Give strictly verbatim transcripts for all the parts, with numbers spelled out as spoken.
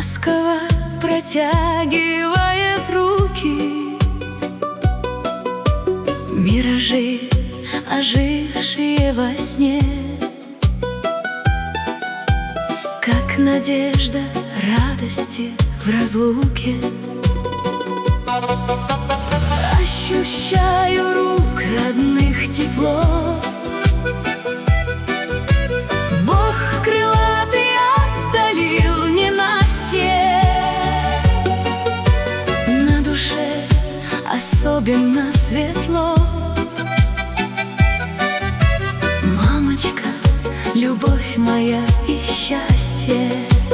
ласково протягивает руки. Миражи, ожившие во сне, как надежда радости в разлуке. Ощущаю рук родных тепло. Бог крылатый отдалил ненастье. На душе особенно светло. Мамочка, любовь моя и счастье.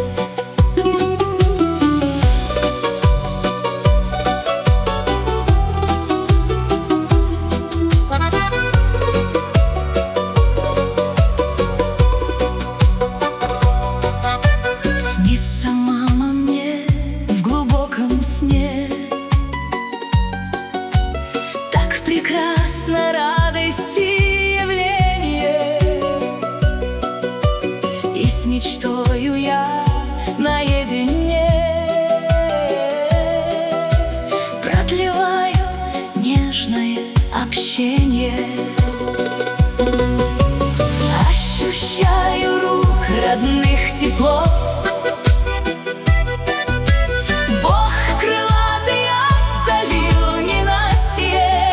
Снится мама мне в глубоком сне. Так прекрасна радости явление, и с мечтою я наедине продлеваю нежное общение. Ощущаю рук родных тепло. Бог крылатый отдалил ненастье.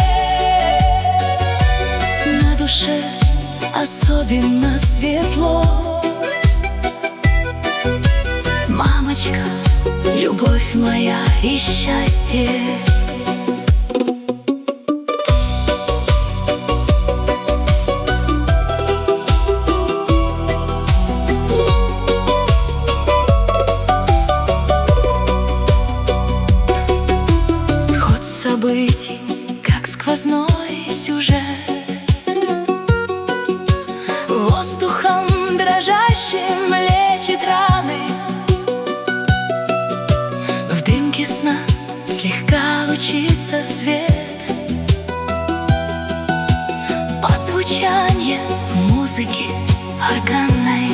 На душе особенно светло. Мамочка, любовь моя и счастье. Событий, как сквозной сюжет, воздухом дрожащим лечит раны. В дымке сна слегка лучится свет. Под звучание музыки органной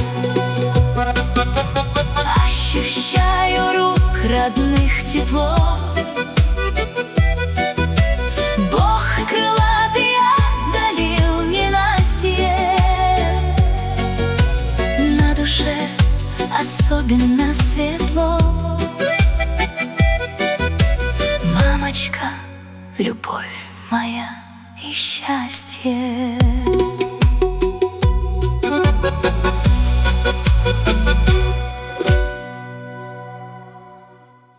ощущаю рук родных тепло. Бог крылатый отдалил ненастье. На душе особенно светло. Мамочка, любовь моя